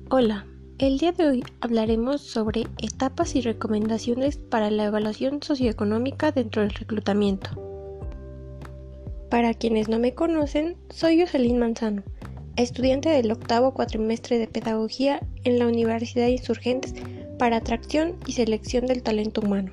Hola, el día de hoy hablaremos sobre etapas y recomendaciones para la evaluación socioeconómica dentro del reclutamiento. Para quienes no me conocen, soy Jocelyn Manzano, estudiante del octavo cuatrimestre de Pedagogía en la Universidad de Insurgentes para Atracción y Selección del Talento Humano.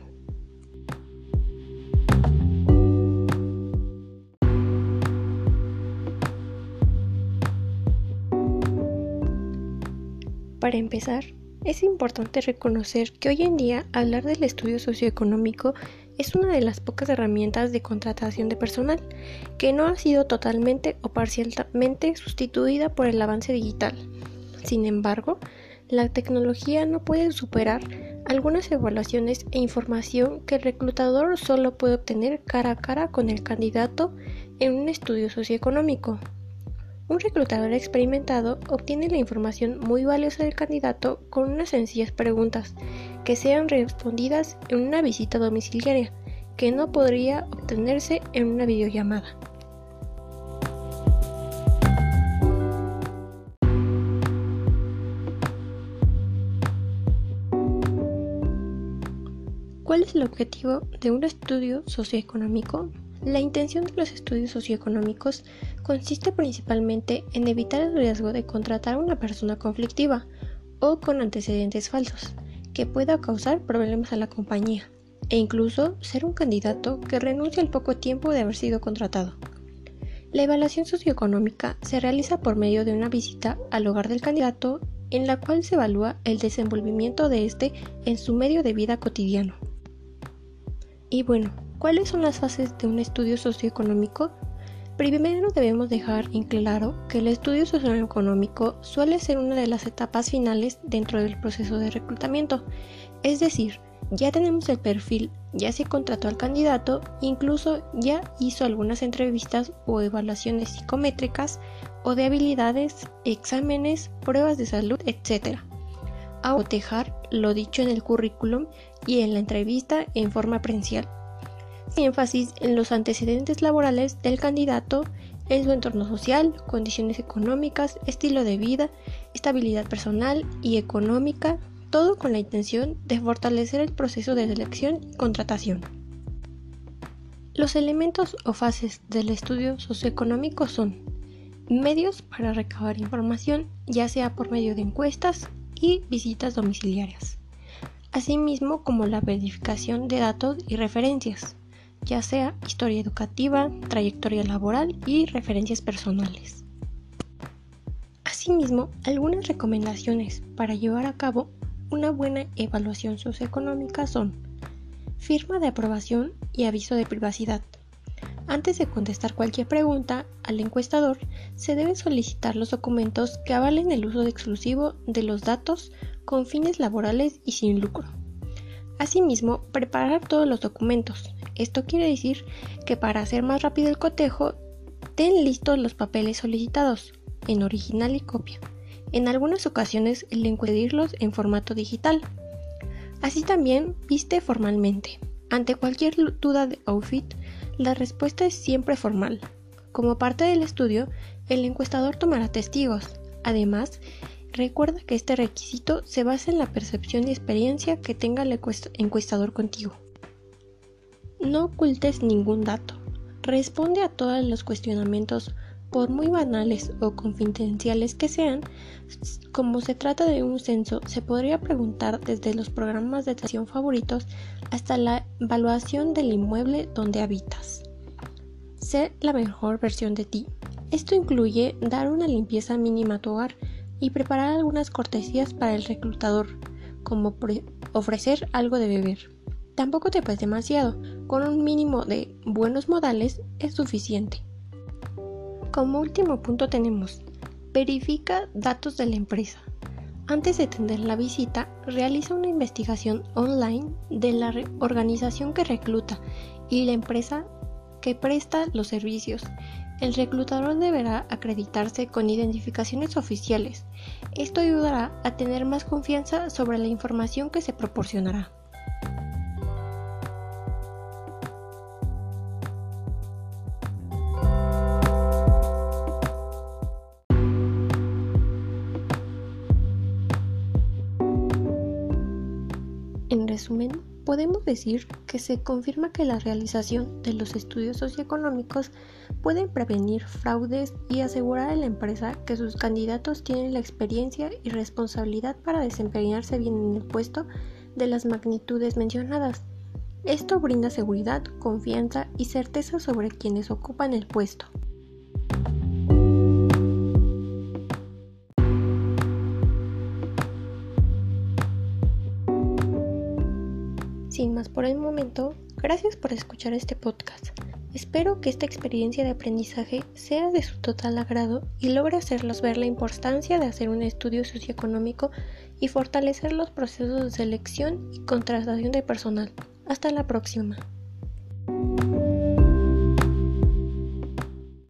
Para empezar, es importante reconocer que hoy en día hablar del estudio socioeconómico es una de las pocas herramientas de contratación de personal que no ha sido totalmente o parcialmente sustituida por el avance digital. Sin embargo, la tecnología no puede superar algunas evaluaciones e información que el reclutador solo puede obtener cara a cara con el candidato en un estudio socioeconómico. Un reclutador experimentado obtiene la información muy valiosa del candidato con unas sencillas preguntas que sean respondidas en una visita domiciliaria, que no podría obtenerse en una videollamada. ¿Cuál es el objetivo de un estudio socioeconómico? La intención de los estudios socioeconómicos consiste principalmente en evitar el riesgo de contratar a una persona conflictiva o con antecedentes falsos, que pueda causar problemas a la compañía, e incluso ser un candidato que renuncie al poco tiempo de haber sido contratado. La evaluación socioeconómica se realiza por medio de una visita al hogar del candidato en la cual se evalúa el desenvolvimiento de éste en su medio de vida cotidiano. Y bueno, ¿cuáles son las fases de un estudio socioeconómico? Primero debemos dejar en claro que el estudio socioeconómico suele ser una de las etapas finales dentro del proceso de reclutamiento, es decir, ya tenemos el perfil, ya se contrató al candidato, incluso ya hizo algunas entrevistas o evaluaciones psicométricas o de habilidades, exámenes, pruebas de salud, etc. A cotejar lo dicho en el currículum y en la entrevista en forma presencial. Énfasis en los antecedentes laborales del candidato, en su entorno social, condiciones económicas, estilo de vida, estabilidad personal y económica, todo con la intención de fortalecer el proceso de selección y contratación. Los elementos o fases del estudio socioeconómico son medios para recabar información, ya sea por medio de encuestas y visitas domiciliarias, asimismo como la verificación de datos y referencias, ya sea historia educativa, trayectoria laboral y referencias personales. Asimismo, algunas recomendaciones para llevar a cabo una buena evaluación socioeconómica son firma de aprobación y aviso de privacidad. Antes de contestar cualquier pregunta al encuestador, se debe solicitar los documentos que avalen el uso exclusivo de los datos con fines laborales y sin lucro. Asimismo, preparar todos los documentos. Esto quiere decir que para hacer más rápido el cotejo, ten listos los papeles solicitados, en original y copia. En algunas ocasiones, pedirlos en formato digital. Así también, viste formalmente. Ante cualquier duda de outfit, la respuesta es siempre formal. Como parte del estudio, el encuestador tomará testigos. Además, recuerda que este requisito se basa en la percepción y experiencia que tenga el encuestador contigo. No ocultes ningún dato. Responde a todos los cuestionamientos, por muy banales o confidenciales que sean. Como se trata de un censo, se podría preguntar desde los programas de atención favoritos hasta la evaluación del inmueble donde habitas. Sé la mejor versión de ti. Esto incluye dar una limpieza mínima a tu hogar y preparar algunas cortesías para el reclutador, como ofrecer algo de beber. Tampoco te pases demasiado, con un mínimo de buenos modales es suficiente. Como último punto tenemos, verifica datos de la empresa. Antes de tener la visita, realiza una investigación online de la organización que recluta y la empresa que presta los servicios. El reclutador deberá acreditarse con identificaciones oficiales. Esto ayudará a tener más confianza sobre la información que se proporcionará. resumen, podemos decir que se confirma que la realización de los estudios socioeconómicos pueden prevenir fraudes y asegurar a la empresa que sus candidatos tienen la experiencia y responsabilidad para desempeñarse bien en el puesto de las magnitudes mencionadas. Esto brinda seguridad, confianza y certeza sobre quienes ocupan el puesto. Sin más por el momento, gracias por escuchar este podcast. Espero que esta experiencia de aprendizaje sea de su total agrado y logre hacerlos ver la importancia de hacer un estudio socioeconómico y fortalecer los procesos de selección y contratación de personal. Hasta la próxima.